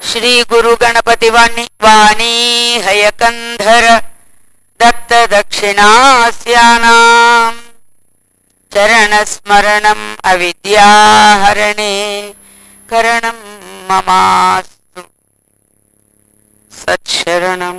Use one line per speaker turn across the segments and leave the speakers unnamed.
శ్రీ గురు గణపతి వాణీ హయకంధర దత్త దక్షిణాస్యానాం చరణస్మరణం అవిద్యాహరణే కరణం మమాస్తు సచ్చరణం.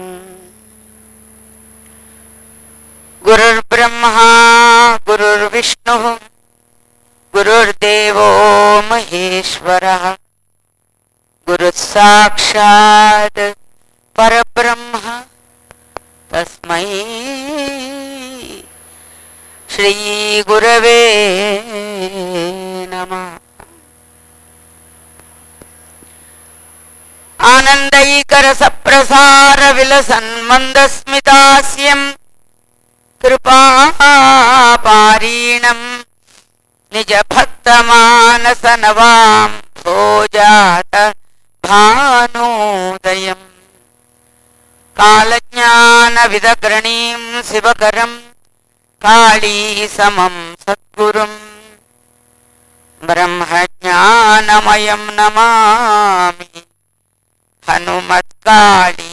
గురుర్బ్రహ్మా గురుర్విష్ణుః గురుర్దేవో మహేశ్వరః గురుః సాక్షాత్ పరబ్రహ్మ తస్మై శ్రీ గురవే నమః. ఆనందైకర సప్రసార విలసన్మందస్మితాస్యం కృపాపారీణం నిజ భక్త మానస నవాం భోజాత భానోదయం కాలజ్ఞాన విదగ్రణీం శివకరం కాళీ సమం సద్గురుం బ్రహ్మజ్ఞానమయం నమామి హనుమత్కాళీ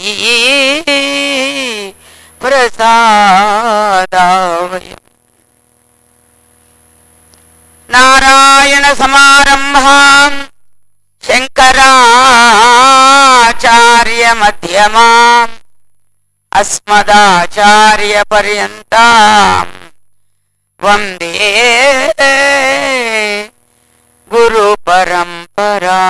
ప్రసాదావయం. నారాయణ సమారంభాం శంకరాచార్య మధ్యమాం అస్మదాచార్య పర్యంతాం వందే గురు పరంపరా.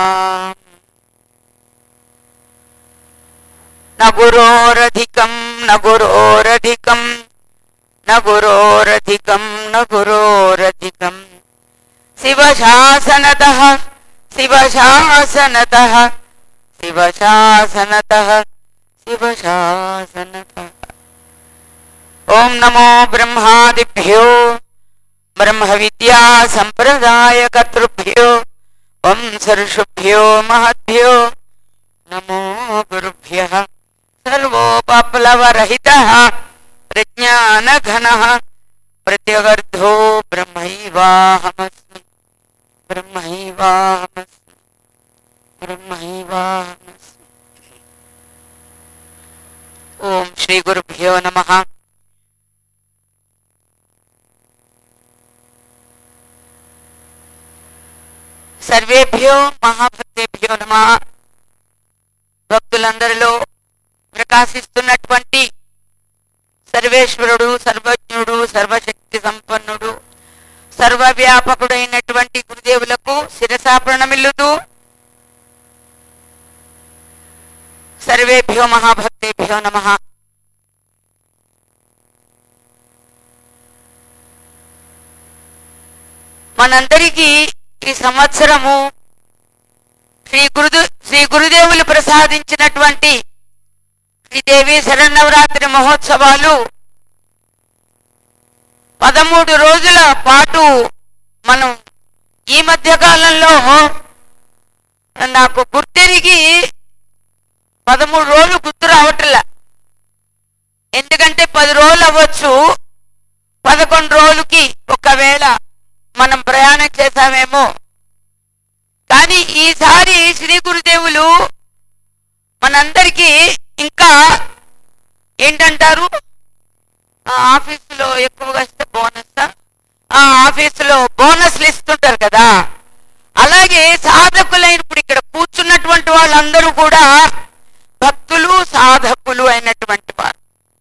న గురోరధికం న గురోరధికం న గురోరధికం న గురోరధికం శివశాసనతః శివశాసనతః శివశాసనతః శివశాసనతః. ఓం నమో బ్రహ్మాదిభ్యో బ్రహ్మ విద్యా సంప్రదాయకర్తృభ్యో వంశర్షుభ్యో మహద్భ్యో నమో గురుభ్యః. సర్వోపప్లవరహితః ప్రజ్ఞానఘనః ప్రత్యగర్ధో బ్రహ్మైవాహమస్మి బ్రహ్మైవాహమస్మి బ్రహ్మైవాహమస్మి. ఓం శ్రీ గురుభ్యో నమః. సర్వేభ్యో మహాభక్తేభ్యో నమః. భక్తులందరిలో ప్రకాశిస్తున్నటువంటి సర్వేశ్వరుడు, సర్వజ్ఞుడు, సర్వశక్తి సంపన్నుడు, సర్వవ్యాపకుడైనటువంటి గురుదేవులకు శిరసా ప్రణమిల్లుతూ సర్వేభ్యో మహాభక్తేభ్యో నమః. మనందరికీ ఈ సంవత్సరము శ్రీ గురుదేవులు ప్రసాదించినటువంటి శ్రీదేవి శరన్నవరాత్రి మహోత్సవాలు 13 రోజుల పాటు మనం ఈ మధ్య కాలంలో నాకు గుర్తిరిగి 13 రోజులు గుర్తు రావట్లే. ఎందుకంటే 10 రోజులు అవ్వచ్చు, 11 రోజులకి ఒకవేళ మనం ప్రయాణం చేశామేమో. కానీ ఈసారి శ్రీ గురుదేవులు మనందరికీ ఇంకా ఏంటంటారు, ఆఫీసులో ఎక్కువగా ఇస్తే బోనస్, ఆఫీసులో బోనస్లు ఇస్తుంటారు కదా, అలాగే సాధకులైన ఇప్పుడు ఇక్కడ కూర్చున్నటువంటి వాళ్ళందరూ కూడా భక్తులు సాధకులు అయినటువంటి వారు.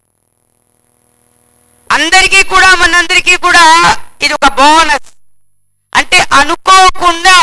అందరికీ కూడా మనందరికీ కూడా ఇది ఒక బోనస్. అంటే అనుకోకుండా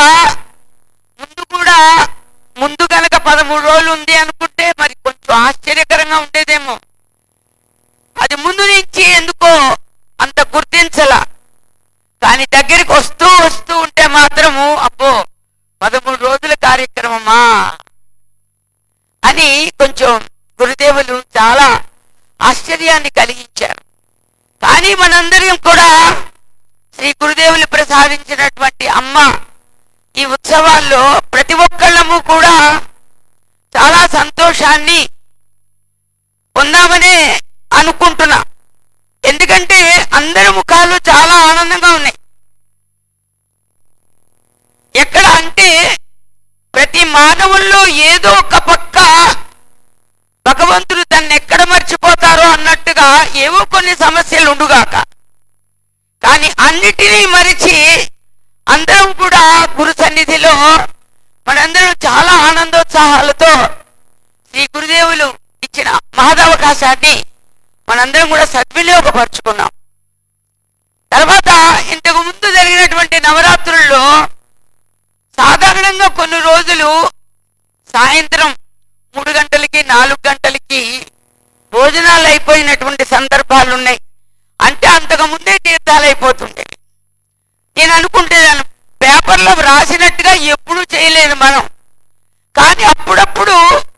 ముందు కనుక 13 రోజులు ఉంది అనుకుంటే మరి కొంచెం ఆశ్చర్యకరంగా ఉండేదేమో. అది ముందు నుంచి ఎందుకో అంత గుర్తించలా. కానీ దగ్గరికి వస్తూ ఉంటే మాత్రము అబ్బో 13 రోజుల కార్యక్రమమా అని కొంచెం గురుదేవులు చాలా ఆశ్చర్యాన్ని కలిగించారు. కానీ మనందరం కూడా శ్రీ గురుదేవులు ప్రసాదించినటువంటి అమ్మ ఈ ఉత్సవాల్లో ప్రతి ఒక్కళ్ళము కూడా చాలా సంతోషాన్ని పొందామనే అనుకుంటున్నా. ఎందుకంటే అందరి ముఖాలు చాలా ఆనందంగా ఉన్నాయి. ఎక్కడ అంటే ప్రతి మానవుడు మానవుల్లో ఏదో ఒక పక్క భగవంతుడు తన్ని ఎక్కడ మర్చిపోతారో అన్నట్టుగా ఏవో కొన్ని సమస్యలు ఉండుగాక, కానీ అన్నిటినీ మరిచి అందరం కూడా గురు సన్నిధిలో మనందరం చాలా ఆనందోత్సాహాలతో శ్రీ గురుదేవులు ఇచ్చిన మహదవకాశాన్ని మనందరం కూడా సద్వినియోగపరుచుకున్నాం. తర్వాత ఇంతకు ముందు జరిగినటువంటి నవరాత్రుల్లో సాధారణంగా కొన్ని రోజులు సాయంత్రం 3 గంటలకి 4 గంటలకి భోజనాలు అయిపోయినటువంటి సందర్భాలు ఉన్నాయి. అంటే అంతకు ముందే తీర్థాలు అయిపోతుండేవి. నేను అనుకుంటేదాన్ని పేపర్లో రాసినట్టుగా ఎప్పుడూ చేయలేదు మనం, కానీ అప్పుడప్పుడు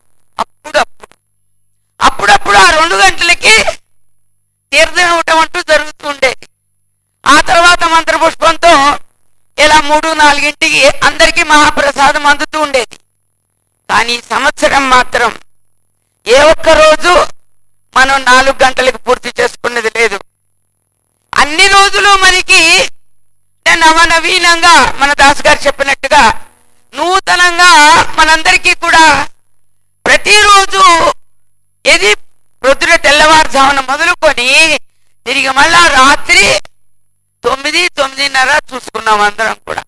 ఆ 2 గంటలకి తీర్థం ఇవ్వటం అంటూ జరుగుతుండేది. ఆ తర్వాత మంత్రపుష్పంతో ఇలా 3-4 అందరికీ మహాప్రసాదం అందుతూ ఉండేది. కానీ సంవత్సరం మాత్రం ఏ ఒక్క రోజు మనం 4 గంటలకు పూర్తి చేసుకున్నది లేదు. అన్ని రోజులు మనకి నవనవీనంగా మన దాస్ గారు చెప్పినట్టుగా నూతనంగా మనందరికీ కూడా ప్రతిరోజు ఏది ప్రొద్దున తెల్లవారుజామున మొదలుకొని తిరిగి మళ్ళా రాత్రి 9-9:30 చూసుకున్నాం అందరం కూడా.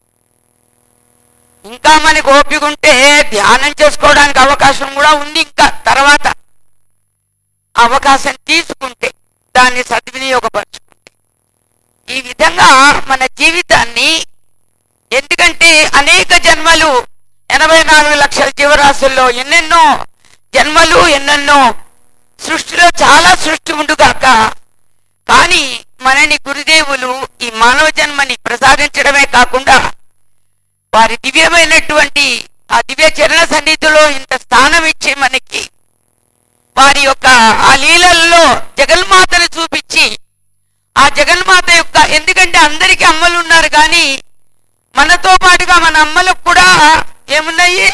ఇంకా మనకి ఓపిక ఉంటే ధ్యానం చేసుకోవడానికి అవకాశం కూడా ఉంది. ఇంకా తర్వాత అవకాశం తీసుకుంటే దాన్ని సద్వినియోగపరచుకుంటే ఈ విధంగా మన జీవితాన్ని, ఎందుకంటే అనేక జన్మలు 84 లక్షల జీవరాశుల్లో ఎన్నెన్నో జన్మలు ఎన్నెన్నో సృష్టిలో చాలా సృష్టి ఉండుగాక, కానీ మనని గురుదేవులు ఈ మానవ జన్మని ప్రసాదించడమే కాకుండా వారి దివ్యమైనటువంటి ఆ దివ్య చరణ సన్నిధిలో ఇంత స్థానం ఇచ్చి మనకి వారి యొక్క ఆ లీలల్లో జగన్మాతను చూపించి ఆ జగన్మాత యొక్క, ఎందుకంటే అందరికీ అమ్మలు ఉన్నారు కానీ మనతో పాటుగా మన అమ్మలకు కూడా ఏమున్నాయి,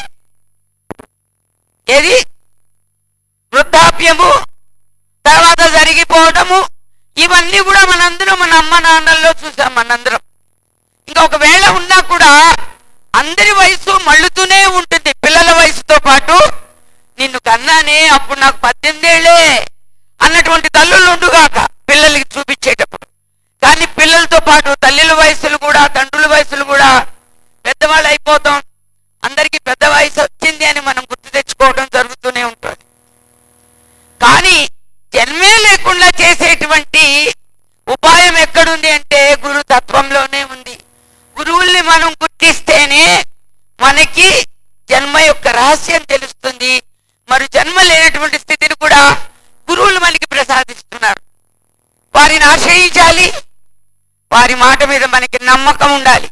ఏది వృద్ధాప్యము, తర్వాత జరిగిపోవటము, ఇవన్నీ కూడా మనందరం మన అమ్మ నాన్నల్లో చూసాం మనందరం. ఇంకా ఒకవేళ ఉన్నా కూడా అందరి వయసు మళ్ళుతూనే ఉంటుంది. పిల్లల వయసుతో పాటు నిన్ను కన్నానే అప్పుడు నాకు 18 ఏళ్లే అన్నటువంటి తల్లులు ఉండుగాక పిల్లలకి చూపించేటప్పుడు. కానీ పిల్లలతో పాటు తల్లుల వయసులు కూడా తండ్రుల వయసులు కూడా పెద్దవాళ్ళు అయిపోతాం. అందరికీ పెద్ద వయసు వచ్చింది అని మనం గుర్తు తెచ్చుకోవడం జరుగుతూనే ఉంటుంది. కానీ జన్మే లేకుండా చేసేటువంటి ఉపాయం ఎక్కడుంది అంటే గురు తత్వంలోనే ఉంది. గురువుల్ని మనం గుర్తిస్తేనే మనకి జన్మ యొక్క రహస్యం తెలుస్తుంది. మరి జన్మ లేనటువంటి స్థితిని కూడా గురువులు మనకి ప్రసాదిస్తున్నారు. వారిని ఆశ్రయించాలి, వారి మాట మీద మనకి నమ్మకం ఉండాలి.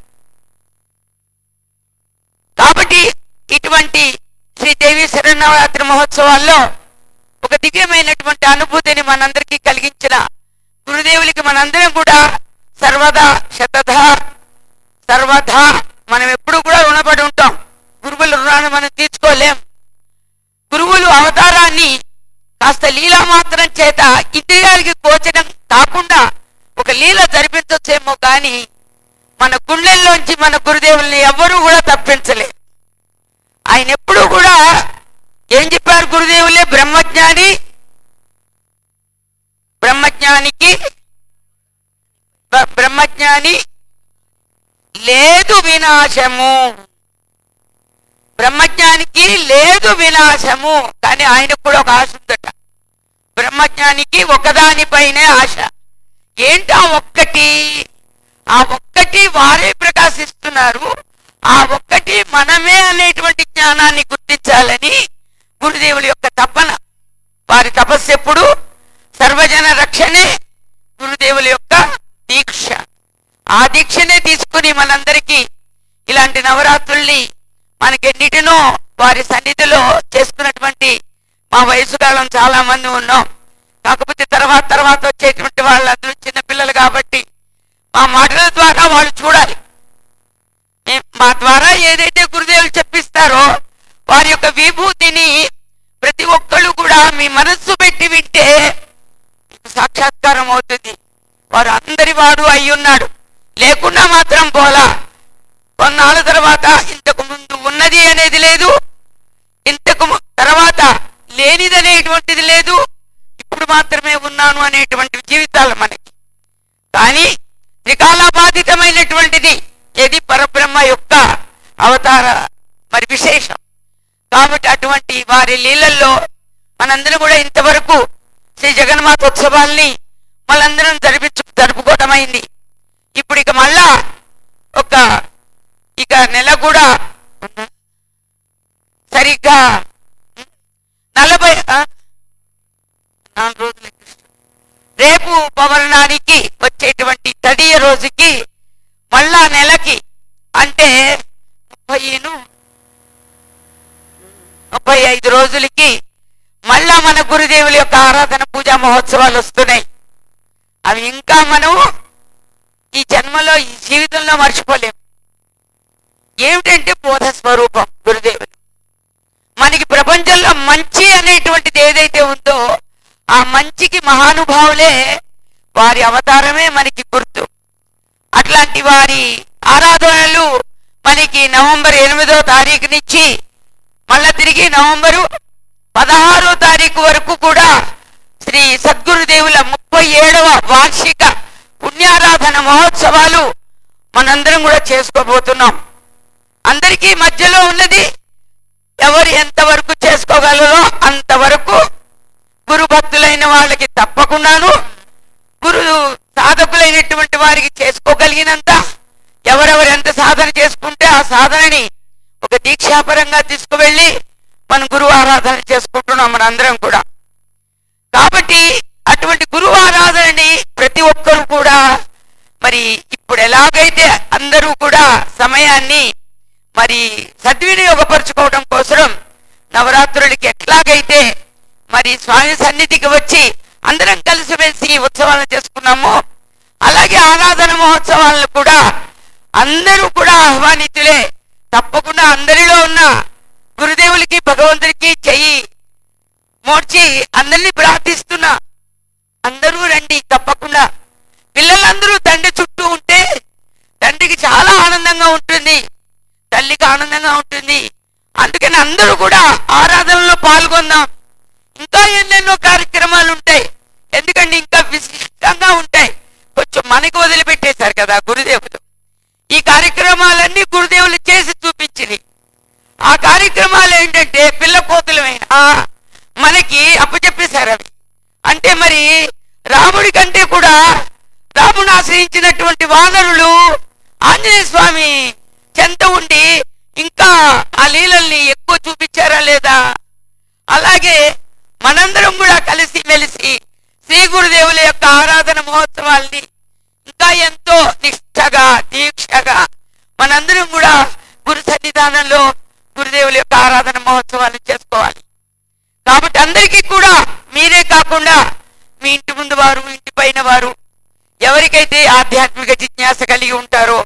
కాబట్టి ఇటువంటి శ్రీదేవి శరన్నవరాత్రి మహోత్సవాల్లో ఒక దివ్యమైనటువంటి అనుభూతిని మనందరికీ కలిగించిన గురుదేవులకి మనందరం కూడా సర్వదా సర్వదా మనం ఎప్పుడు కూడా రుణపడి ఉంటాం. గురువుల రుణాన్ని మనం తీర్చుకోలేం. గురువులు అవతారాన్ని కాస్త లీలా మాత్రం చేత ఇంద్రియాలకి గోచరం కాకుండా ఒక లీల జరిపించొచ్చేమో కానీ మన గుండెల్లోంచి మన గురుదేవుల్ని ఎవ్వరూ కూడా తప్పించలేరు. ఆయన ఎప్పుడు కూడా ఏం చెప్పారు గురుదేవులే, బ్రహ్మజ్ఞాని లేదు వినాశము, బ్రహ్మజ్ఞానికి లేదు వినాశము. కానీ ఆయనకు కూడా ఒక ఆశ ఉందట. బ్రహ్మజ్ఞానికి ఒకదానిపైనే ఆశ. ఏంటా ఒక్కటి? ఆ ఒక్కటి వారే ప్రకాశిస్తున్నారు. ఆ ఒక్కటి మనమే అనేటువంటి జ్ఞానాన్ని గుర్తించాలని గురుదేవుల యొక్క తపన. వారి తపస్సు ఎప్పుడు సర్వజన రక్షణే గురుదేవుల యొక్క దీక్ష. ఆ దీక్షనే తీసుకుని మనందరికీ ఇలాంటి నవరాత్రుల్ని మనకెన్నిటినో వారి సన్నిధిలో చేసుకున్నటువంటి మా వయసు కాలం చాలా మంది ఉన్నాం. కాకపోతే తర్వాత వచ్చేటువంటి వాళ్ళందరూ చిన్నపిల్లలు కాబట్టి మా మాటల ద్వారా వాళ్ళు చూడాలి. మా ద్వారా ఏదైతే గురుదేవులు చెప్పిస్తారో వారి యొక్క విభూతిని ప్రతి ఒక్కళ్ళు కూడా మీ మనస్సు పెట్టి వింటే సాక్షాత్కారం అవుతుంది. వారు అందరి వాడు అయ్యున్నాడు, లేకుండా మాత్రం పోలా. కొన్నాళ్ళ తర్వాత ఇంతకు ముందు ఉన్నది అనేది లేదు, తర్వాత లేనిదనేటువంటిది లేదు, ఇప్పుడు మాత్రమే ఉన్నాను అనేటువంటి జీవితాలు మనకి. కానీ త్రికాలబాధితమైనటువంటిది ఇది పరబ్రహ్మ యొక్క అవతార మరి విశేషం. కాబట్టి అటువంటి వారి లీలల్లో మనందరం కూడా ఇంతవరకు శ్రీ జగన్మాత ఉత్సవాల్ని మనందరం జరుపుకోవటం అయింది. ఇప్పుడు ఇక మళ్ళా ఇక నెల కూడా సరిగ్గా 44 రోజులు. రేపు పౌర్ణానికి వచ్చేటువంటి తదియ రోజుకి మళ్ళా నెలకి అంటే 35 రోజులకి మళ్ళా మన గురుదేవుల యొక్క ఆరాధన పూజా మహోత్సవాలు వస్తున్నాయి. అవి ఇంకా మనం ఈ జన్మలో ఈ జీవితంలో మర్చిపోలేము. ఏమిటంటే బోధ స్వరూపం గురుదేవులు. మనకి ప్రపంచంలో మంచి అనేటువంటిది ఏదైతే ఉందో ఆ మంచికి మహానుభావులే, వారి అవతారమే మనకి గుర్తు. అట్లాంటి వారి ఆరాధనలు మనకి నవంబర్ 8వ తారీఖు నుంచి మళ్ళా తిరిగి నవంబరు 16వ తారీఖు వరకు కూడా శ్రీ సద్గురుదేవుల 37వ వార్షిక పుణ్యారాధన మహోత్సవాలు మనందరం కూడా చేసుకోబోతున్నాం. అందరికీ మధ్యలో ఉన్నది ఎవరు ఎంతవరకు చేసుకోగలరో అంతవరకు గురు భక్తులైన వాళ్ళకి తప్పకుండాను, గురు సాధకులైనటువంటి వారికి చేసుకోగలిగినంత ఎవరెవరు ఎంత సాధన చేసుకుంటే ఆ సాధనని ఒక దీక్షాపరంగా తీసుకువెళ్ళి మనం గురువు ఆరాధన చేసుకుంటున్నాం మనందరం కూడా. కాబట్టి అటువంటి గురువు ఆరాధనని ప్రతి ఒక్కరు కూడా మరి ఇప్పుడు ఎలాగైతే అందరూ కూడా సమయాన్ని మరి సద్వినియోగపరుచుకోవడం కోసం నవరాత్రులకి ఎట్లాగైతే మరి స్వామి సన్నిధికి వచ్చి అందరం కలిసిమెలిసి ఉత్సవాలను చేసుకున్నామో అలాగే ఆరాధన మహోత్సవాలను కూడా అందరూ కూడా ఆహ్వానితులే. తప్పకుండా అందరిలో ఉన్న గురుదేవులకి భగవంతుడికి చెయ్యి మోడ్చి అందరినీ ప్రార్థిస్తున్నా, అందరూ రండి తప్పకుండా. పిల్లలందరూ తండ్రి చుట్టూ ఉంటే తండ్రికి చాలా ఆనందంగా ఉంటుంది, తల్లికి ఆనందంగా ఉంటుంది. అందుకని అందరూ కూడా ఆరాధనలో పాల్గొందాం. ఇంకా ఎన్నెన్నో కార్యక్రమాలు ఉంటాయి, ఎందుకంటే ఇంకా విశిష్టంగా ఉంటాయి. కొంచెం మనకి వదిలిపెట్టేశారు కదా గురుదేవులు. ఈ కార్యక్రమాలన్నీ గురుదేవులు చేసి చూపించింది. ఆ కార్యక్రమాలు ఏంటంటే పిల్ల కోతులమైన మనకి అప్పచెప్పేశారు అవి. అంటే మరి రాముడి కంటే కూడా రాముని ఆశ్రయించినటువంటి వానరులు ఆంజనేయ స్వామి చెంత ఉండి ఇంకా ఆ లీలల్ని ఎక్కువ చూపించారా లేదా? అలాగే మనందరం కూడా కలిసి మెలిసి శ్రీ గురుదేవుల యొక్క ఆరాధన మహోత్సవాల్ని ఇంకా ఎంతో నిష్ఠగా దీక్షగా మనందరం కూడా గురు సన్నిధానంలో గురుదేవుల యొక్క ఆరాధన మహోత్సవాలు చేసుకోవాలి. కాబట్టి అందరికీ కూడా మీరే కాకుండా మీ ఇంటి ముందు వారు, ఇంటి పైన వారు, ఎవరికైతే ఆధ్యాత్మిక జిజ్ఞాస కలిగి ఉంటారో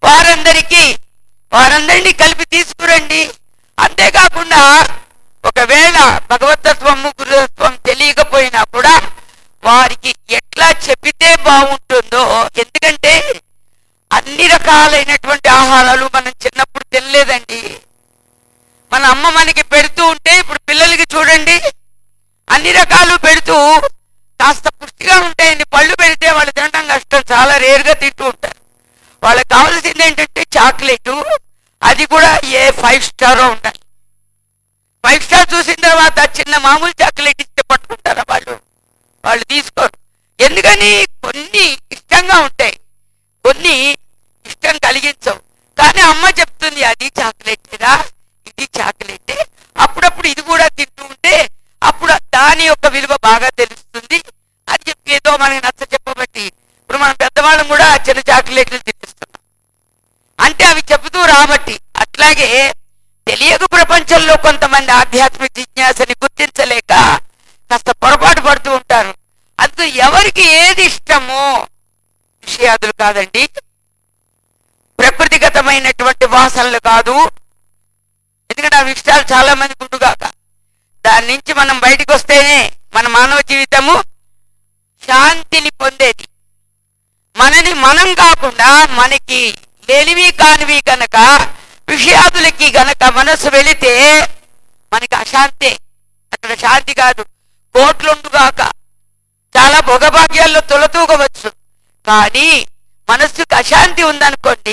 వారందరినీ కలిపి తీసుకురండి. అంతేకాకుండా ఒకవేళ భగవతత్వము గురుతత్వం తెలియకపోయినా కూడా వారికి ఎట్లా చెప్పితే బాగుంటుందో, ఎందుకంటే అన్ని రకాలైనటువంటి ఆహారాలు మనం చిన్నప్పుడు తినలేదండి. మన అమ్మ మనకి పెడుతూ ఉంటే ఇప్పుడు పిల్లలకి చూడండి అన్ని రకాలు పెడుతూ కాస్త పుష్టిగా ఉంటాయండి. పళ్ళు పెడితే వాళ్ళు తినడం కష్టం, చాలా రేరుగా తింటూ ఉంటారు. వాళ్ళకి కావాల్సింది ఏంటంటే చాక్లెట్, అది కూడా ఏ 5 స్టార్ ఉండాలి. 5 స్టార్ చూసిన తర్వాత చిన్న మామూలు చాక్లెట్ ఇస్తే పట్టుకుంటారా వాళ్ళు తీసుకోరు. ఎందుకని కొన్ని ఇష్టంగా ఉంటాయి, కొన్ని ఇష్టం కలిగించవు. కానీ అమ్మ చెప్తుంది అది చాక్లెట్రా, ఇది చాక్లెట్, అప్పుడప్పుడు ఇది కూడా తింటూ ఉంటే అప్పుడు దాని యొక్క విలువ బాగా తెలుస్తుంది అని చెప్పి ఏదో మనకి నచ్చ చెప్పబట్టి ఇప్పుడు మనం పెద్దవాళ్ళం కూడా చిన్న చాక్లెట్లు తినిపిస్తున్నాం అంటే అవి చెబుతూ రాబట్టి. అట్లాగే తెలియక ప్రపంచంలో కొంతమంది ఆధ్యాత్మిక జిజ్ఞాసని గుర్తించలేక కాస్త పొరపాటు పడుతూ ఉంటారు. అందుకు ఎవరికి ఏది ఇష్టమో విషయాదులు కాదండి, ప్రకృతిగతమైనటువంటి వాసనలు కాదు. ఎందుకంటే ఆ విషయాలు చాలా మంది గుండుగాక దాని నుంచి మనం బయటకు వస్తేనే మన మానవ జీవితము శాంతిని పొందేది. మనని మనం కాకుండా మనకి లేనివి కానివి గనక విషయాదులకి గనక మనసు వెళితే మనకి అశాంతే. అక్కడ శాంతి కాదు, కోట్లుండుగాక, చాలా భోగభాగ్యాల్లో తొలతూగవచ్చు. కానీ మనస్సుకు అశాంతి ఉందనుకోండి,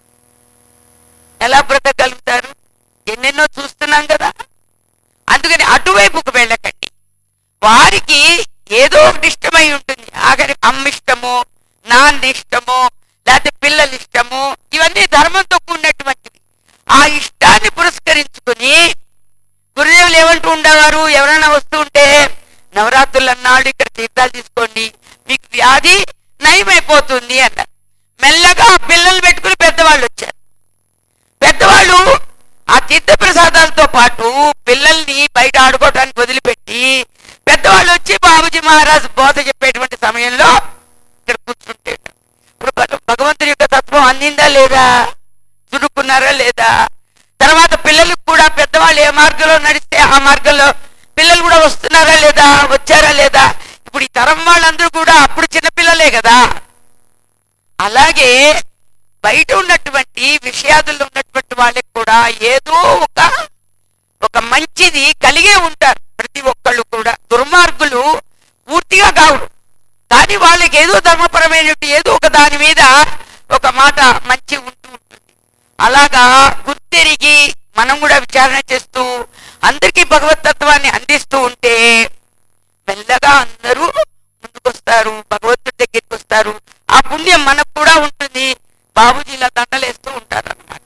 ఎలా బ్రతకగలుగుతారు? ఎన్నెన్నో చూస్తున్నాం కదా. అందుకని అటువైపుకు వెళ్ళకండి. వారికి ఏదో ఒకటి ఇష్టమై ఉంటుంది. ఆఖరి అమ్మ ఇష్టమో, నాన్న ఇష్టమో, లేకపోతే పిల్లల ఇష్టమో, ఇవన్నీ ధర్మంతో కూడినటువంటివి. ఆ ఇష్టాన్ని పురస్కరించుకుని గురుదేవులు ఏమంటూ ఉండేవారు, ఎవరైనా వస్తూ ఉంటే, నవరాత్రులు అన్నాడు ఇక్కడ తీర్థాలు తీసుకోండి, మీకు వ్యాధి నయమైపోతుంది అన్నారు. మెల్లగా పిల్లలు పెట్టుకుని పెద్దవాళ్ళు వచ్చారు. పెద్దవాళ్ళు ఆ తీర్థ ప్రసాదాలతో పాటు పిల్లల్ని బయట ఆడుకోవడానికి వదిలిపెట్టి పెద్దవాళ్ళు వచ్చి బాబుజీ మహారాజ్ బోధ చెప్పేటువంటి సమయంలో ఇక్కడ కూర్చుంటే, ఇప్పుడు భగవంతుని యొక్క తత్వం అందిందా లేదా, చురుకున్నారా లేదా? తర్వాత పిల్లలకు కూడా పెద్దవాళ్ళు ఏ మార్గంలో నడిస్తే ఆ మార్గంలో పిల్లలు కూడా వస్తున్నారా లేదా, వచ్చారా లేదా? ఇప్పుడు ఈ తరం వాళ్ళందరూ కూడా అప్పుడు చిన్నపిల్లలే కదా. అలాగే బయట ఉన్నటువంటి విషయాదుల్లో ఉన్నటువంటి వాళ్ళకి కూడా ఏదో ఒక మంచిది కలిగే ఉంటారు ప్రతి ఒక్కళ్ళు కూడా. దుర్మార్గులు పూర్తిగా కావు, కానీ వాళ్ళకి ఏదో ధర్మపరమైనటువంటి ఏదో ఒక దాని మీద ఒక మాట మంచి ఉంటూ ఉంటుంది. అలాగా గుర్తెరిగి మనం కూడా విచారణ చేస్తూ అందరికీ భగవతత్వాన్ని అందిస్తూ ఉంటే మెల్లగా అందరూ ముందుకొస్తారు, భగవంతుడి దగ్గరికి వస్తారు. ఆ పుణ్యం మనకు కూడా ఉంటుంది. బాబుజీలా దండలేస్తూ ఉంటారు అన్నమాట.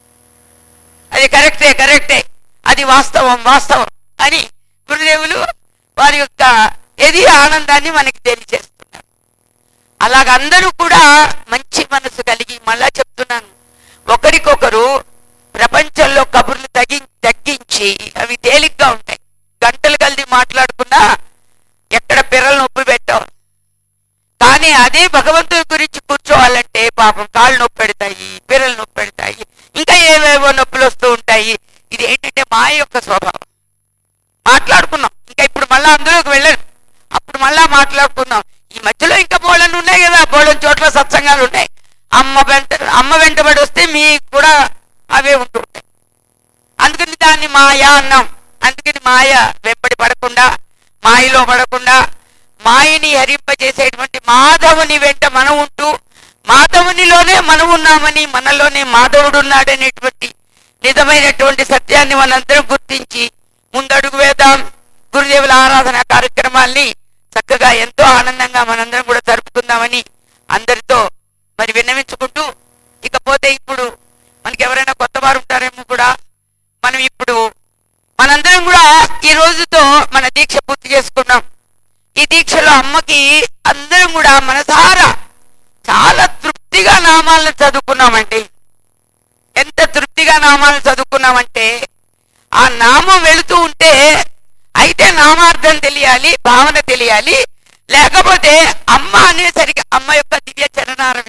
అది కరెక్టే, అది వాస్తవం అని గురుదేవులు వారి యొక్క ఎది ఆనందాన్ని మనకి తెలియజేస్తున్నారు. అలాగ అందరూ కూడా మంచి మనసు కలిగి, మళ్ళా చెప్తున్నాను, ఒకరికొకరు ప్రపంచంలో కబుర్లు తగ్గించి అవి తేలిగ్గా ఉంటాయి. గంటలు కలిసి మాట్లాడుకున్నా ఎక్కడ పిర్రలు నొప్పి పెట్టాం. కానీ అదే భగవంతుడి గురించి కూర్చోవాలంటే పాపం కాళ్ళు నొప్పి పెడతాయి, పిర్రలు నొప్పి పెడతాయి, ఇంకా ఏవేవో నొప్పులు వస్తూ ఉంటాయి. ఇది ఏంటంటే మాయ యొక్క స్వభావం. మాట్లాడుకున్నాం, ఇంకా ఇప్పుడు మళ్ళా అందులోకి వెళ్ళను, అప్పుడు మళ్ళా మాట్లాడుకుందాం. ఈ మధ్యలో ఇంకా బోళను ఉన్నాయి కదా, బోళని చోట్ల సత్సంగాలు ఉన్నాయి. అమ్మ వెంటబడి వస్తే మీకు కూడా అవే ఉంటూ ఉంటాయి. అందుకని దాన్ని మాయ అన్నాం. అందుకని మాయ వెంబడి పడకుండా, మాయలో పడకుండా, మాయని హరింపజేసేటువంటి మాధవుని వెంట మనం ఉంటూ, మాధవునిలోనే మనం ఉన్నామని, మనలోనే మాధవుడు ఉన్నాడనేటువంటి నిజమైనటువంటి సత్యాన్ని మనందరం గుర్తించి ముందడుగు వేద్దాం. గురుదేవుల ఆరాధన కార్యక్రమాల్ని చక్కగా ఎంతో ఆనందంగా మనందరం కూడా జరుపుకుందామని అందరితో మరి విన్నవించుకుంటూ, ఇకపోతే ఇప్పుడు మనకి ఎవరైనా కొత్త వారు ఉంటారేమో కూడా, మనం ఇప్పుడు మనందరం కూడా ఈ రోజుతో మన దీక్ష పూర్తి చేసుకున్నాం. ఈ దీక్షలో అమ్మకి అందరం కూడా మనసారా చాలా తృప్తిగా నామాలను చదువుకున్నామండి. ఎంత తృప్తిగా నామాలను చదువుకున్నామంటే, ఆ నామం వెళుతూ ఉంటే అయితే నామార్థం తెలియాలి, భావన తెలియాలి, లేకపోతే అమ్మ అనేసరికి అమ్మ యొక్క దివ్య చరణారం.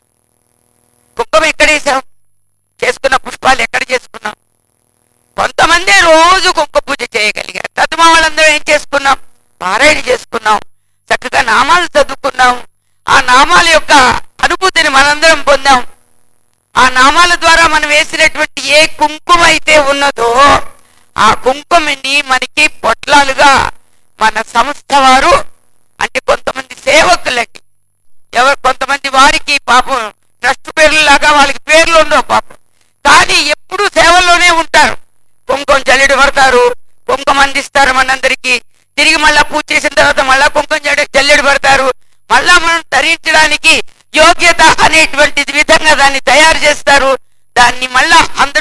కుంకుమ ఎక్కడేసాం, చేసుకున్న పుష్పాలు ఎక్కడ చేసుకున్నాం? కొంతమంది రోజు కుంకుమ పూజ చేయగలిగారు. తత్మా వాళ్ళందరూ ఏం చేసుకున్నాం? పారాయణ చేసుకున్నాం, చక్కగా నామాలు చదువుకున్నాం. ఆ నామాల యొక్క అనుభూతిని మనందరం పొందాం. ఆ నామాల ద్వారా మనం వేసినటువంటి ఏ కుంకుమ అయితే ఉన్నదో ఆ కుంకుమని మనకి పొట్లాలుగా మన సంస్థ వారు, అంటే కొంతమంది సేవకులకి, కొంతమంది వారికి పాపం ట్రస్ట్ పేర్లలాగా వాళ్ళకి పేర్లు ఉండవు పాపం, కానీ ఎప్పుడు సేవల్లోనే ఉంటారు. కుంకుమ జల్లెడు పడతారు, కుంకుమ అందిస్తారు మనందరికీ. తిరిగి మళ్ళా పూజ చేసిన తర్వాత మళ్ళా కుంకుమ జల్లెడు పడతారు. మళ్ళా మనం ధరించడానికి యోగ్యత అనేటువంటి విధంగా దాన్ని తయారు చేస్తారు. దాన్ని మళ్ళా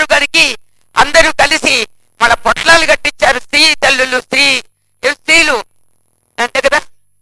అందరూ కలిసి మళ్ళా పొట్లాలు కట్టించారు. తల్లులు, స్త్రీలు అంతే కదా,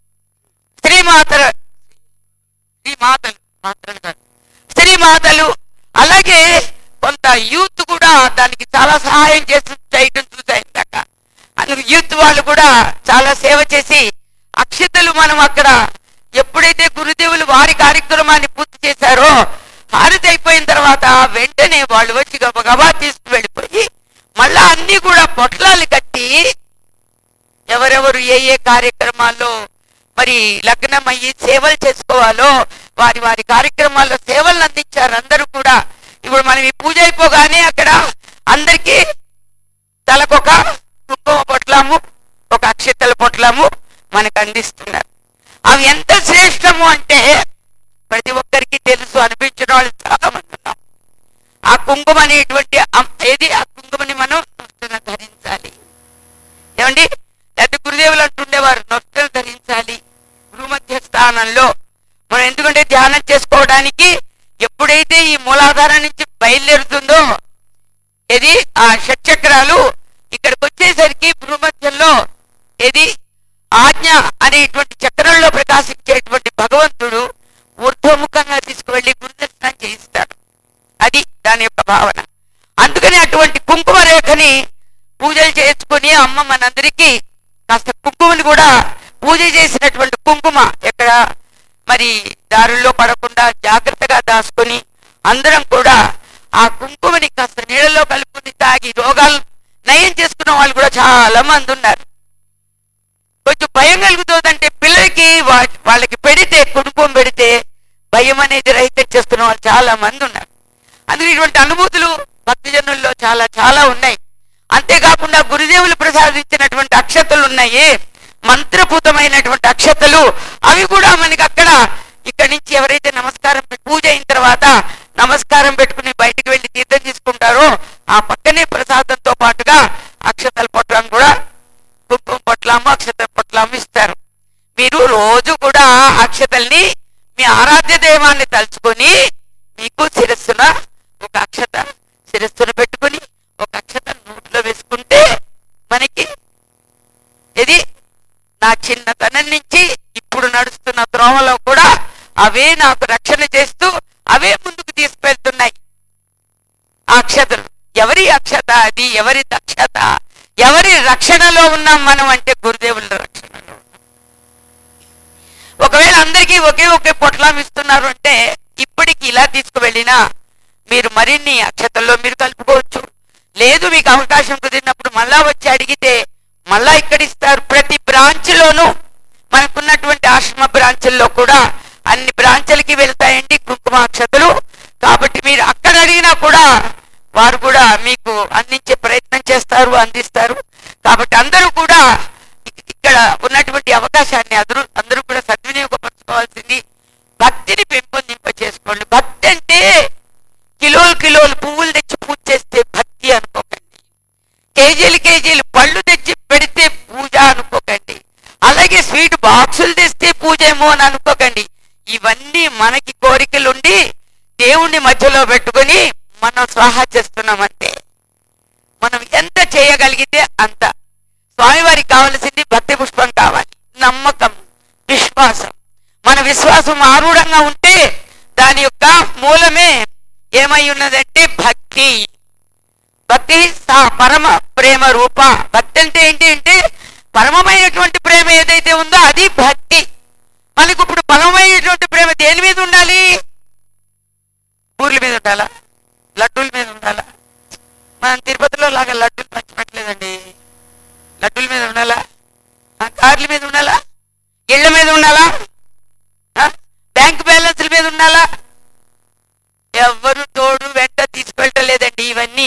స్త్రీమాతలు, అలాగే కొంత యూత్ కూడా దానికి చాలా సహాయం చేయటం చూసాయి ఇందాక. అందుకు యూత్ వాళ్ళు కూడా చాలా సేవ చేసి అక్షతలు మనం అక్కడ ఎప్పుడైతే గురుదేవులు వారి కార్యక్రమాన్ని పూర్తి చేశారో, హారతి అయిపోయిన తర్వాత వెంటనే వాళ్ళు వచ్చి గబగబా తీసుకు వెళ్ళిపోయి మళ్ళా అన్ని కూడా పొట్లాలు కట్టి ఎవరెవరు ఏ కార్యక్రమాల్లో మరి లగ్నం అయ్యి సేవలు చేసుకోవాలో వారి కార్యక్రమాల్లో సేవలను అందించారు అందరూ కూడా. ఇప్పుడు మనం ఈ పూజ అయిపోగానే అక్కడ అందరికీ తలకొక కుంకుమ పొట్లాము, ఒక అక్షతల పొట్లాము మనకు అందిస్తున్నారు. అవి ఎంత శ్రేష్టము అంటే ప్రతి ఒక్కరికి తెలుసు, అనిపించిన వాళ్ళు చాలా మంది ఉన్నాం. ఆ కుంకుమ అనేటువంటి ఏది, ఆ కుంకుమని మనం నొస్తున ధరించాలి. ఏమండి, లేకపోతే గురుదేవులు అంటుండేవారు నొస్తులు ధరించాలి భూమధ్య స్థానంలో. మనం ఎందుకంటే ధ్యానం చేసుకోవడానికి ఎప్పుడైతే ఈ మూలాధారం నుంచి బయలుదేరుతుందో ఇది ఆ షట్చక్రాలు ఇక్కడికి వచ్చేసరికి భూమధ్యంలో ఇది ఆజ్ఞ అనేటువంటి చక్రంలో ప్రకాశించేటువంటి భగవంతుడు ఊర్ధ్వముఖంగా తీసుకువెళ్ళి గురుదర్శనం చేయిస్తాడు. అది దాని యొక్క భావన. అందుకని అటువంటి కుంకుమ రేఖని పూజలు చేసుకుని అమ్మ మనందరికీ కాస్త కుంకుమని కూడా పూజ చేసినటువంటి కుంకుమ ఎక్కడ మరి దారుల్లో పడకుండా జాగ్రత్తగా దాచుకొని అందరం కూడా ఆ కుంకుమని కాస్త నీళ్ళలో కలుపుకుని తాగి రోగాలు నయం చేసుకున్న వాళ్ళు కూడా చాలా మంది ఉన్నారు. కొంచెం భయం కలుగుతుందంటే పిల్లలకి వాళ్ళకి పెడితే కుంకుమ పెడితే భయం అనేది రహితం చేసుకున్న వాళ్ళు చాలా మంది ఉన్నారు. అందుకే ఇటువంటి అనుభూతులు భక్తజనుల్లో చాలా చాలా ఉన్నాయి. అంతేకాకుండా గురుదేవులు ప్రసాదించినటువంటి అక్షతలు ఉన్నాయి, మంత్రపూతమైనటువంటి అక్షతలు. అవి కూడా మనకి అక్కడ ఇక్కడి నుంచి ఎవరైతే నమస్కారం పూజ అయిన తర్వాత నమస్కారం పెట్టుకుని బయటికి వెళ్ళి తీర్థం తీసుకుంటారో ఆ పక్కనే ప్రసాదంతో పాటుగా అక్షతల పొట్లం కూడా, కుంకుమ పొట్లాము అక్షతల పొట్లాము ఇస్తారు. మీరు రోజు కూడా అక్షతల్ని మీ ఆరాధ్య దైవాన్ని తలుచుకొని మీకు శిరస్సున ఒక అక్షత శిరస్సున పెట్టుకుని ఒక అక్షత నోట్లో వేసుకుంటే మనకి ఇది నా చిన్నతనం నుంచి ఇప్పుడు నడుస్తున్న త్రోవలో కూడా అవే నాకు రక్షణ చేస్తూ అవే ముందుకు తీసుకెళ్తున్నాయి. ఆ అక్షతలు ఎవరి అక్షత, అది ఎవరి దక్షత, ఎవరి రక్షణలో ఉన్నాం మనం అంటే గురుదేవుల రక్షణలో. ఒకవేళ అందరికీ ఒకే పొట్లం ఇస్తున్నారు అంటే ఇప్పటికి ఇలా తీసుకువెళ్ళినా మీరు మరిన్ని అక్షతల్లో మీరు కలుపుకోవచ్చు. లేదు మీకు అవకాశం కుదిరినప్పుడు మళ్ళా వచ్చి అడిగితే మళ్ళా ఇక్కడ ఇస్తారు. ప్రతి బ్రాంచ్లోనూ మనకున్నటువంటి ఆశ్రమ బ్రాంచుల్లో కూడా అన్ని బ్రాంచులకి వెళ్తాయండి కుంకుమ అక్షతలు. కాబట్టి మీరు అక్కడ అడిగినా కూడా వారు కూడా మీకు అందించే ప్రయత్నం చేస్తారు, అందిస్తారు. కాబట్టి అందరూ కూడా ఇక్కడ ఉన్నటువంటి అవకాశాన్ని అందరూ కూడా సద్వినియోగపరచుకోవాల్సింది. భక్తిని పెంపొందింప చేసుకోండి. భక్తి అంటే కిలోలు పువ్వులు తెచ్చి పూజ చేస్తే భక్తి అనుకోకండి. కేజీలు పళ్ళు తెచ్చి పెడితే పూజ అనుకోకండి. అలాగే స్వీట్ బాక్సులు తెస్తే పూజ ఏమో అని అనుకోకండి. ఇవన్నీ మనకి కోరికలుండి దేవుణ్ణి మధ్యలో పెట్టుకుని మనం స్వాహా చేస్తున్నామంటే మనం ఎంత చేయగలిగితే అంత. స్వామివారికి కావలసింది భక్తి పుష్పం కావాలి, నమ్మకం, విశ్వాసం. మన విశ్వాసం ఆరూఢంగా ఉంటే దాని యొక్క మూలమే ఏమై ఉన్నదంటే భక్తి. భక్తి పరమ ప్రేమ రూప. భక్తి అంటే ఏంటి అంటే పరమమైనటువంటి ప్రేమ ఏదైతే ఉందో అది భక్తి. మనకు ఇప్పుడు పరమమైనటువంటి ప్రేమ దేని మీద ఉండాలి? ఊర్ల మీద ఉండాలా? లడ్డూల మీద ఉండాలా? మనం తిరుపతిలో లాగా లడ్డూలు పంచిపెట్టలేదండి. లడ్డూల మీద ఉండాలా? కార్ల మీద ఉండాలా? ఇళ్ల మీద ఉండాలా? బ్యాంక్ బ్యాలెన్స్ల మీద ఉండాలా? ఎవరు తోడు వెంట తీసుకెళ్ళలేదండి.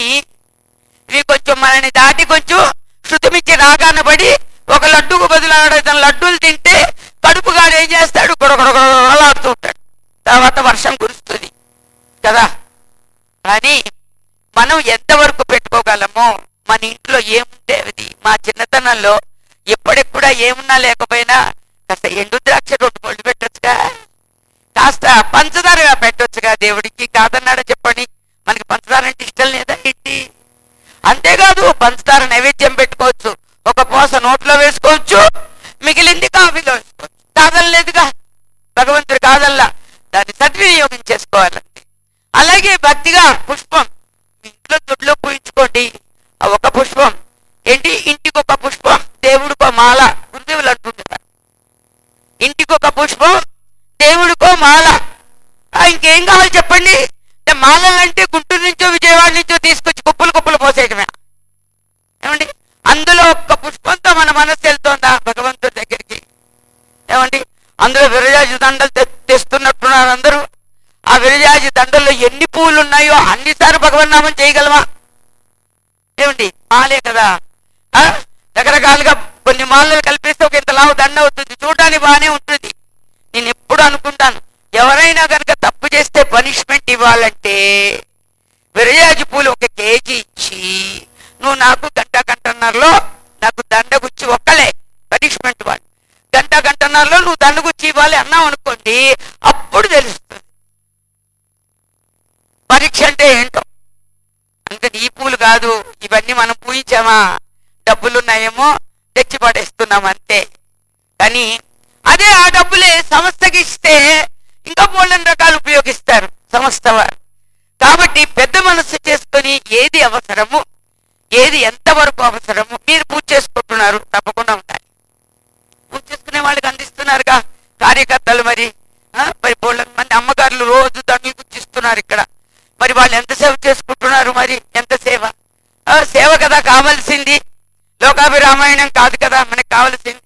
ఇవి కొంచెం మనని దాటి కొంచెం శృతిమిచ్చి రాగాన పడి ఒక లడ్డూకు బదులు లడ్డూలు తింటే కడుపుగాడు ఏం చేస్తాడు? గొడగొడగొడలాడుతూ ఉంటాడు. తర్వాత వర్షం కురుస్తుంది కదా. కానీ మనం ఎంతవరకు పెట్టుకోగలమో మన ఇంట్లో ఏముంటే అది. మా చిన్నతనంలో ఎప్పటికి కూడా ఏమున్నా లేకపోయినా కాస్త ఎండు ద్రాక్ష రొట్టు పొడి పెట్టొచ్చుగా, కాస్త పంచదారగా పెట్టొచ్చుగా. దేవుడికి కాదన్నాడా చెప్పండి? మనకి పంచదార అంటే ఇష్టం లేదా ఏంటి? అంతేకాదు పంచదార నైవేద్యం పెట్టుకోవచ్చు, ఒక పోస నోట్లో వేసుకోవచ్చు, మిగిలింది కాఫీలో వేసుకోవచ్చు. కాదనలేదుగా భగవంతుడు, కాదల్లా. దాన్ని సద్వినియోగం చేసుకోవాలంటే. అలాగే భక్తిగా పుష్పం ఇంట్లో దొడ్లో పూయించుకోండి. ఆ ఒక పుష్పం ఏంటి? ఇంటికి ఒక పుష్పం, దేవుడికో మాల. గురుదేవులు అంటుంటారు ఇంటికొక పుష్పం, దేవుడికో మాల. ఇంకేం కావాలి చెప్పండి? మాలలంటే గుంటూరు నుంచో విజయవాడ నుంచో తీసుకొచ్చి కుప్పలు పోసేయటమే. ఏమండి? అందులో ఒక్క పుష్పంతో మన మనసు వెళ్తోందా భగవంతుడి దగ్గరికి? ఏమండి? అందులో విరజాజి దండలు తెస్తున్నట్టున్నారు అందరూ. ఆ విరజాజి దండల్లో ఎన్ని పువ్వులు ఉన్నాయో అన్నిసార్లు భగవన్నామం చేయగలమా? ఏమండి? మాలే కదా. రకరకాలుగా కొన్ని మాలలు కల్పిస్తే ఒక ఇంత లావు దండ అవుతుంది, చూడడానికి బాగానే ఉంటుంది. నేను ఎప్పుడు అనుకుంటాను, ఎవరైనా కనుక తప్పు చేస్తే పనిష్మెంట్ ఇవ్వాలంటే విరజాజి పూలు 1 కేజీ ఇచ్చి నువ్వు నాకు గంటన్నరలో నాకు దండగుచ్చి ఒక్కలే పనిష్మెంట్ వాళ్ళు, గంటన్నరలో నువ్వు దండగుచ్చి ఇవ్వాలి అన్నావు అనుకోండి, అప్పుడు తెలుస్తుంది పరీక్ష అంటే ఏంటో. అందుకని ఈ పూలు కాదు, ఇవన్నీ మనం పూయించామా, డబ్బులున్నాయేమో తెచ్చి పడేస్తున్నాం అంతే. కానీ అదే ఆ డబ్బులే సంస్థకి ఇస్తే ఇంకా బోల్డెన్ రకాలు ఉపయోగిస్తారు సంస్థ వారు. కాబట్టి పెద్ద మనస్సు చేసుకొని ఏది అవసరము, ఏది ఎంతవరకు అవసరము, మీరు పూజ చేసుకుంటున్నారు తప్పకుండా ఉండాలి. పూజ చేసుకునే వాళ్ళకి అందిస్తున్నారుగా కార్యకర్తలు, మరి మరి బోల్డెన్ మంది అమ్మగారులు రోజు దండలు గుచ్చిస్తున్నారు ఇక్కడ. మరి వాళ్ళు ఎంత సేవ చేసుకుంటున్నారు, మరి ఎంత సేవ, సేవ కదా కావాల్సింది, లోకాభిరామాయణం కాదు కదా మనకు కావలసింది.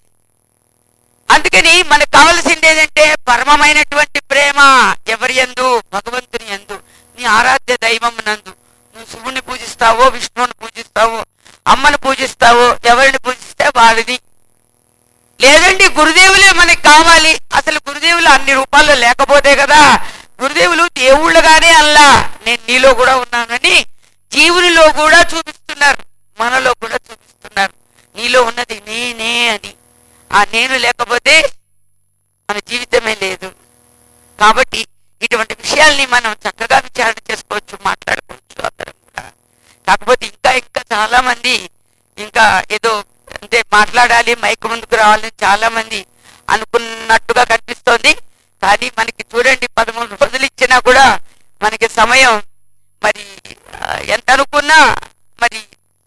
అందుకని మనకు కావలసింది ఏంటంటే పరమమైనటువంటి ప్రేమ ఎవరి యందు, భగవంతుని యందు, నీ ఆరాధ్య దైవం నందు. నువ్వు శివుని పూజిస్తావో, విష్ణువుని పూజిస్తావో, అమ్మను పూజిస్తావో, ఎవరిని పూజిస్తే వాళ్ళని. లేదండి గురుదేవులే మనకి కావాలి, అసలు గురుదేవులు అన్ని రూపాల్లో లేకపోతే కదా. గురుదేవులు దేవుళ్ళగానే అల్లా, నేను నీలో కూడా ఉన్నానని జీవునిలో కూడా చూపిస్తున్నారు, మనలో కూడా చూపిస్తున్నారు. నీలో ఉన్నది నేనే అని. ఆ నేను లేకపోతే మన జీవితమే లేదు. కాబట్టి ఇటువంటి విషయాల్ని మనం చక్కగా విచారణ చేసుకోవచ్చు, మాట్లాడుకోవచ్చు అందరం కూడా. కాకపోతే ఇంకా ఇంకా చాలా మంది ఇంకా ఏదో అంటే మాట్లాడాలి, మైక్ ముందుకు రావాలని చాలా మంది అనుకున్నట్టుగా కనిపిస్తోంది. కానీ మనకి చూడండి 13 రోజులు ఇచ్చినా కూడా మనకి సమయం మరి ఎంత అనుకున్నా మరి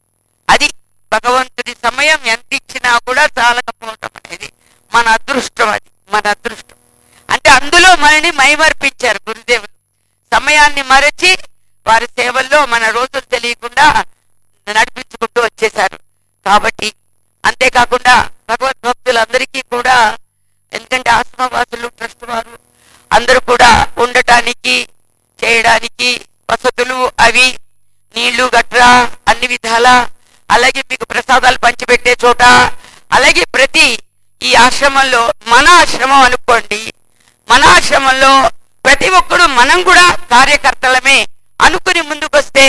అది భగవంతుడి సమయం ఎంత ఇచ్చినా కూడా చాలకపోవటం అనేది మన అదృష్టం. అది మన అదృష్టం. అంటే అందులో మనని మైమర్పించారు గురుదేవులు, సమయాన్ని మరచి వారి సేవల్లో మన రోజులు తెలియకుండా నడిపించుకుంటూ వచ్చేశారు. కాబట్టి అంతేకాకుండా భగవద్భక్తులందరికీ కూడా, ఎందుకంటే ఆశ్రమవాసులు ట్రస్ట్ వారు అందరూ కూడా ఉండటానికి చేయడానికి వసతులు అవి నీళ్లు గట్రా అన్ని విధాల, అలాగే మీకు ప్రసాదాలు పంచిపెట్టే చోట, అలాగే ప్రతి ఈ ఆశ్రమంలో మన ఆశ్రమం అనుకోండి, మన ఆశ్రమంలో ప్రతి ఒక్కడు మనం కూడా కార్యకర్తలమే అనుకుని ముందుకొస్తే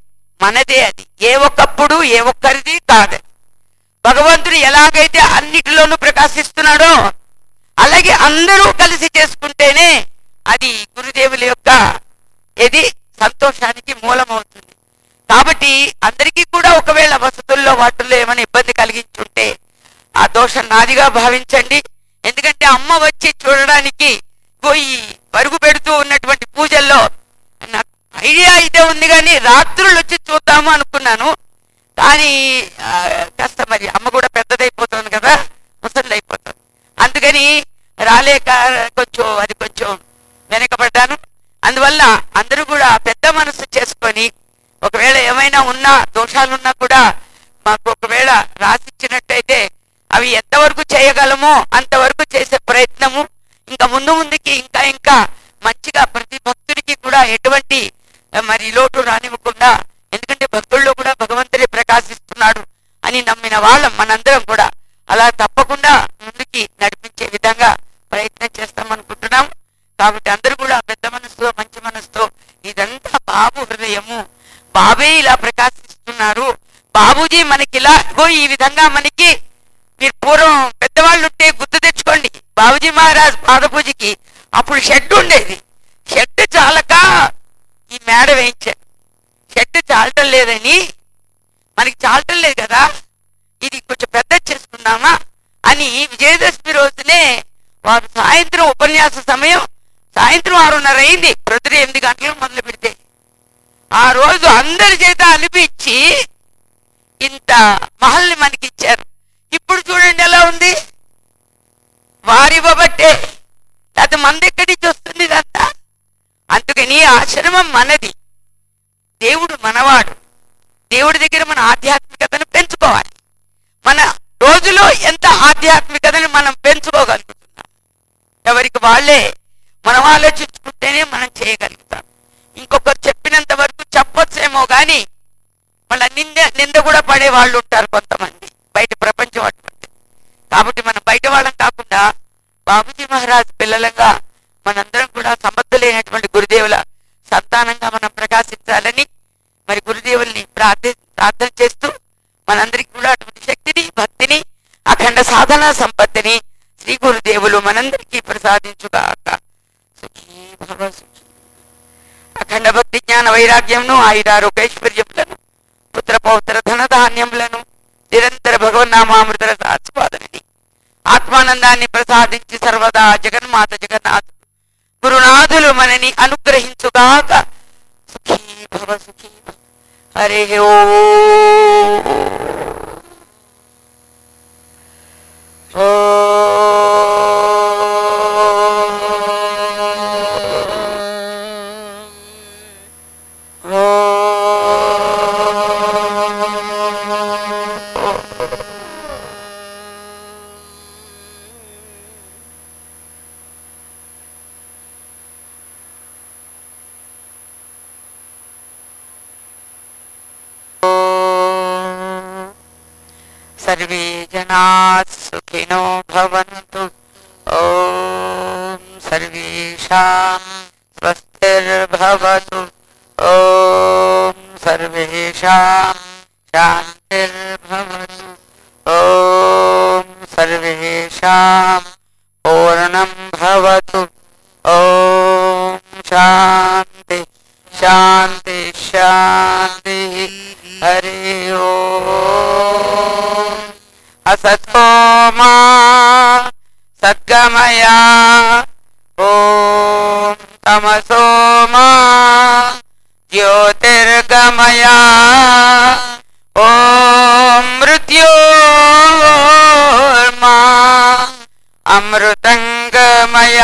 మనదే అది. ఏ ఒక్కప్పుడు ఏ ఒక్కరిది కాదు. భగవంతుడు ఎలాగైతే అన్నిటిలోనూ ప్రకాశిస్తున్నాడో అలాగే అందరూ కలిసి చేసుకుంటేనే అది గురుదేవుల యొక్క ఇది సంతోషానికి మూలమవుతుంది. కాబట్టి అందరికీ కూడా ఒకవేళ వసతుల్లో వాటిల్లో ఏమైనా ఇబ్బంది కలిగించుంటే ఆ దోషం నాదిగా భావించండి. ఎందుకంటే అమ్మ వచ్చి చూడడానికి పోయి పరుగు పెడుతూ ఉన్నటువంటి పూజల్లో నాకు ఐడియా అయితే ఉంది, కానీ రాత్రులు వచ్చి చూద్దాము అనుకున్నాను. కానీ కాస్త మరి అమ్మ కూడా పెద్దదైపోతుంది కదా, ముసలి అయిపోతుంది. అందుకని రాలేక కొంచెం వెనకబడ్డాను. అందువల్ల అందరూ కూడా పెద్ద మనసు చేసుకొని ఒకవేళ ఏమైనా ఉన్నా దోషాలున్నా కూడా మాకు ఒకవేళ రాసిచ్చినట్టయితే అవి ఎంతవరకు చేయగలమో అంతవరకు చేసే ప్రయత్నము, ఇంకా ముందుకి ఇంకా ఇంకా మంచిగా ప్రతి భక్తుడికి కూడా ఎటువంటి మరి లోటు రానివ్వకుండా, ఎందుకంటే భక్తుల్లో కూడా భగవంతుడే ప్రకాశిస్తున్నాడు అని నమ్మిన వాళ్ళం మనందరం కూడా అలా తప్పకుండా ముందుకి నడిపించే విధంగా ప్రయత్నం చేస్తామనుకుంటున్నాం. కాబట్టి అందరూ కూడా పెద్ద మనసుతో మంచి మనసుతో, ఇదంతా బాబు హృదయము, బాబే ఇలా ప్రకాశిస్తున్నారు, బాబూజీ మనకిలా ఈ విధంగా మనకి, మీరు పూర్వం పెద్దవాళ్ళు ఉంటే గుర్తు తెచ్చుకోండి, బాబూజీ మహారాజ్ పాద పూజకి అప్పుడు షెడ్ ఉండేది. షెడ్ చాలక ఈ మేడ వేయించారు. షెడ్ చాలటం లేదని, మనకి చాలటం లేదు కదా, ఇది కొంచెం పెద్ద చేసుకుందామా అని విజయదశమి రోజునే వారు సాయంత్రం ఉపన్యాస సమయం సాయంత్రం 6:30 అయింది, ప్రొద్దున 8 గంటలకు మొదలు పెడితే ఆ రోజు అందరి చేత అనిపించి ఇంత మహల్ని మనకి ఇచ్చారు. ఇప్పుడు చూడండి ఎలా ఉంది, వారివ్వబట్టే, అది మన దగ్గర నుంచి వస్తుంది ఇదంతా. అందుకని ఆశ్రమం మనది, దేవుడు మనవాడు. దేవుడి దగ్గర మన ఆధ్యాత్మికతను పెంచుకోవాలి. మన రోజులో ఎంత ఆధ్యాత్మికతను మనం పెంచుకోగలుగుతున్నాం, ఎవరికి వాళ్ళే మనం ఆలోచించుకుంటేనే మనం చేయగలుగుతాం. ఇంకొకరు చెప్పినంత వరకు చెప్పొచ్చేమో కానీ మళ్ళీ నింద కూడా పడే వాళ్ళు ఉంటారు కొంతమంది బయట ప్రపంచం అటువంటి. కాబట్టి మనం బయట వాళ్ళం కాకుండా బాబుజీ మహారాజ్ పిల్లలంగా మనందరం కూడా సమర్థులైనటువంటి గురుదేవుల సంతానంగా మనం ప్రకాశించాలని మరి గురుదేవుల్ని ప్రార్థన చేస్తూ మనందరికి కూడా అటువంటి శక్తిని, భక్తిని, అఖండ సాధన సంపత్తిని శ్రీ గురుదేవులు మనందరికీ ప్రసాదించుగాక. సుఖీ భవ సుఖీ. అఖండ భక్తి జ్ఞాన వైరాగ్యంను, ఆయురారోగ్యైశ్వర్యములను, పుత్ర పౌత్ర ధనధాన్యములను, నిరంతర భగవన్నామామృత ఆస్వాదనని, ఆత్మానందాన్ని ప్రసాదించి సర్వదా జగన్మాత జగన్నాథుడు గురునాథులు మనని అనుగ్రహించుగాక. సుఖీ భవ సుఖీ భవ. హరి ఓం. सर्वे जनाः सुखिनो भवन्तु. ओम सर्वेषां स्वस्तिर्भवतु. ओम सर्वेषां शान्तिर्भवतु. ओम सर्वेषां पूर्णं भवतु. ओम शान्ति शान्ति शान्ति. हरि ओम. असतो मा सद्गमय. ओम तमसो मा ज्योतिर्गमय. ओम मृत्योर्मा अमृतंगमय.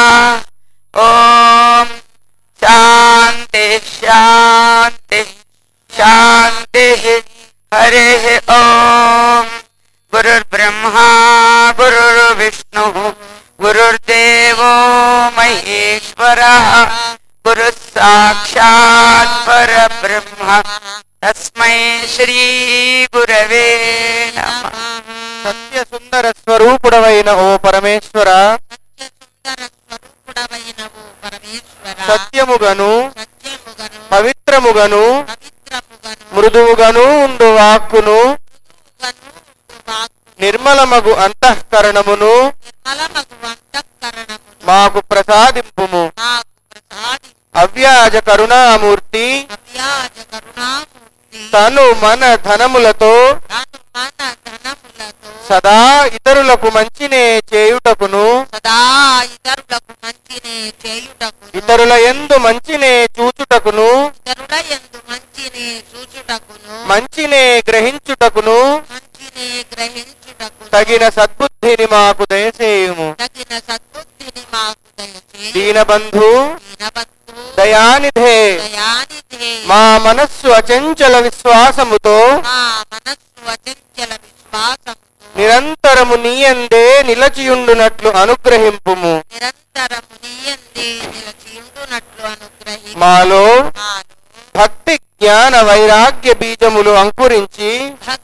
ओम शांति शांति शांति. हरे ओम. गुरुर्ब्रह्मा गुरुर्विष्णु गुरुर्देवो महेश्वरः. गुरुः साक्षात् परब्रह्म. तस्मै श्री गुरवे नमः.
సత్య సుందర స్వరూపుడవైన ఓ పరమేశ్వర, సత్యముగను పవిత్రముగను మృదువుగను ఉండు వాక్కును, నిర్మలమగు అంతఃకరణమును మాకు ప్రసాదింపుము. అవ్యాజ కరుణామూర్తి తను మన ధనములతో సదా ఇతరులకు మంచినే చేయుటకును, ఇతరుల యందు మంచినే చూచుటకును, మంచినే గ్రహించుటకును తగిన సద్బుద్ధిని మాకు దయచేయుము. దీనబంధు దయానిధే, మా మనస్సు అచంచల విశ్వాసముతో నిరంతరము నీయందే నిలచియుండునట్లు అనుగ్రహింపుము. మాలో భక్తి జ్ఞాన వైరాగ్య బీజములు అంకురించి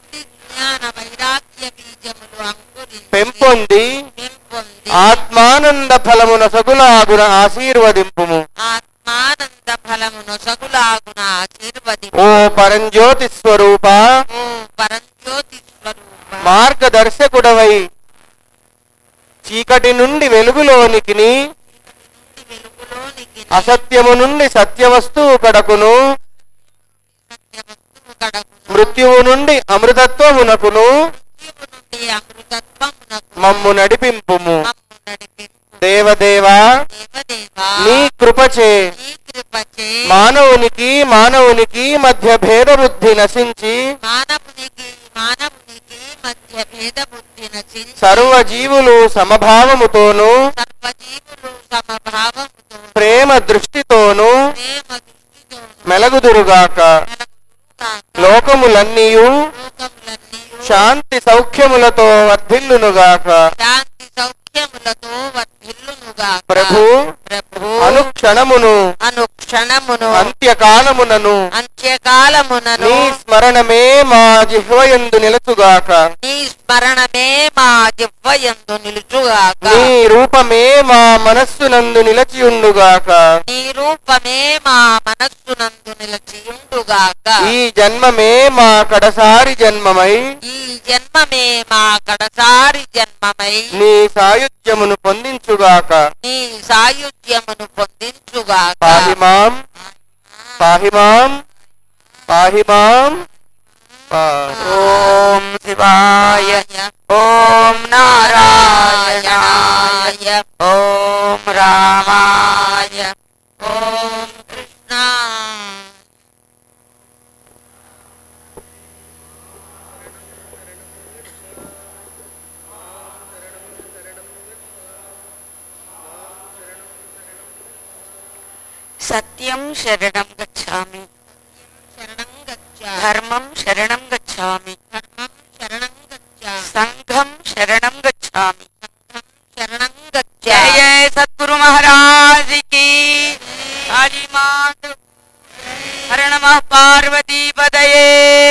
పెంపొంది ఆత్మానంద ఫలమున సగులాగున ఆశీర్వదింపుము. ఓ పరంజ్యోతి స్వరూప, మార్గదర్శకుడవై చీకటి నుండి వెలుగులోనికి, అసత్యము నుండి సత్యవస్తువు కడకును, మృత్యువు నుండి అమృతత్వమునకును మమ్ము నడిపింపుము. దేవదేవా, నీ కృపచే మానవునికి మధ్య భేద బుద్ధి నశించి సర్వజీవులు సమభావముతోను ప్రేమ దృష్టితోను మెలగుదురుగాక. లోకములన్నీయు శాంతి సౌఖ్యములతో వర్ధిల్లునుగాక. ప్రభు అనుక్షణమును
అనుక్షణమును
అంత్యకాలమునను
అంత్యకాలమునను
నీ స్మరణమే మా జిహ్వయందు నిలచుగాక.
నీ స్మరణమే మా జిహ్వయందు నిలుచుగాక.
నీ రూపమే మా మనస్సునందు నిలచియుండుగాక.
నీ రూపమే మా మనస్సునందు నిలచియుండుగాక.
ఈ జన్మమే మా కడసారి జన్మమై
ఈ జన్మమే మా కడసారి జన్మమై
నీ సాయుధ్యమును పొందించుగాక.
నీ సాయుధ్యమును పొందించుగాక.
పాహిమాం పాహిమాం పాహిమాం
ఓం శివాయ ఓం నారాయణాయ ఓం రామాయ
ఓం కృష్ణ.
సత్యం శరణం గచ్ఛామి
శరణం గచ్చ.
ధర్మం శరణం గచ్ఛామి
ధర్మం శరణం గచ్చ.
సంఘం శరణం గచ్ఛామి.
సంఘం శరణం గచ్చ.
జయ జయ సద్గురు మహారాజ్ కి కాళీ మాత హర నమః పార్వతీ పదయే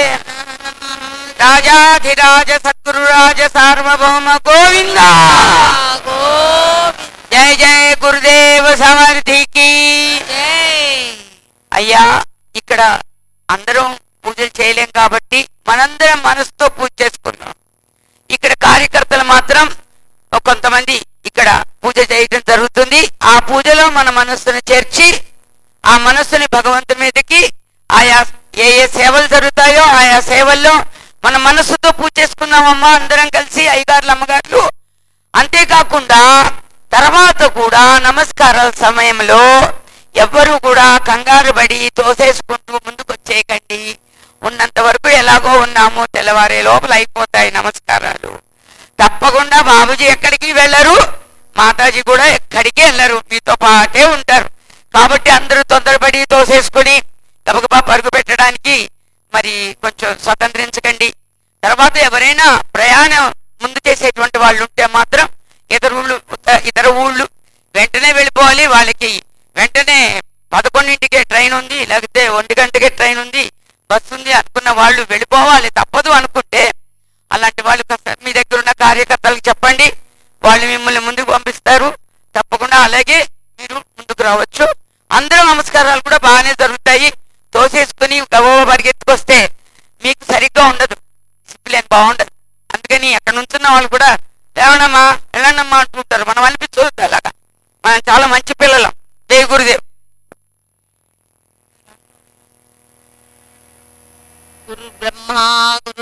రాజాధిరాజ సద్గురు రాజ సార్వభౌమ గోవింద.
గోవింద
జయ జయ గురుదేవ సమర్థికి.
జై.
అయ్యా ఇక్కడ అందరం పూజలు చేయలేం కాబట్టి మనందరం మనసుతో పూజ చేసుకున్నాం. ఇక్కడ కార్యకర్తలు మాత్రం కొంతమంది ఇక్కడ పూజ చేయడం జరుగుతుంది. ఆ పూజలో మన మనస్సును చేర్చి ఆ మనస్సుని భగవంతుని మీదకి ఆయా ఏ ఏ సేవలు జరుగుతాయో ఆయా సేవల్లో మన మనస్సుతో పూజ చేసుకున్నామమ్మా అందరం కలిసి అయ్యగారులు అమ్మగారులు. అంతేకాకుండా తర్వాత కూడా నమస్కారాల సమయంలో ఎవ్వరూ కూడా కంగారు పడి తోసేసుకుంటూ ముందుకు వచ్చేయకండి. ఉన్నంత వరకు ఎలాగో ఉన్నామో తెల్లవారే లోపల అయిపోతాయి నమస్కారాలు. తప్పకుండా బాబుజీ ఎక్కడికి వెళ్ళరు, మాతాజీ కూడా ఎక్కడికి వెళ్ళరు, మీతో పాటే ఉంటారు. కాబట్టి అందరూ తొందరపడి తోసేసుకుని గబగబా పరుగు పెట్టడానికి మరి కొంచెం స్వతంత్రించకండి. తర్వాత ఎవరైనా ప్రయాణం ముందు చేసేటువంటి వాళ్ళు ఉంటే మాత్రం ఇతర ఊళ్ళు వెంటనే వెళ్ళిపోవాలి. వాళ్ళకి వెంటనే 11ంటికే ట్రైన్ ఉంది, లేకపోతే 1 గంటకే ట్రైన్ ఉంది, బస్సు ఉంది అనుకున్న వాళ్ళు వెళ్ళిపోవాలి. తప్పదు అనుకుంటే అలాంటి వాళ్ళు మీ దగ్గర ఉన్న కార్యకర్తలకు చెప్పండి, వాళ్ళు మిమ్మల్ని ముందుకు పంపిస్తారు. తప్పకుండా అలాగే మీరు ముందుకు రావచ్చు. అందరూ నమస్కారాలు కూడా బాగానే జరుగుతాయి. తోసేసుకుని గబగబా పరిగెత్తుకొస్తే మీకు సరిగ్గా ఉండదు, డిసిప్లిన్ బాగుండదు. అందుకని అక్కడ నుంచున్న వాళ్ళు కూడా లేవనమ్మా వెళ్ళండమ్మా అంటుంటారు. మనం అనిపించవద్దు అలాగా, మనం చాలా మంచి పిల్లలం. జై గురుదేవ్.
గురు బ్రహ్మా గురు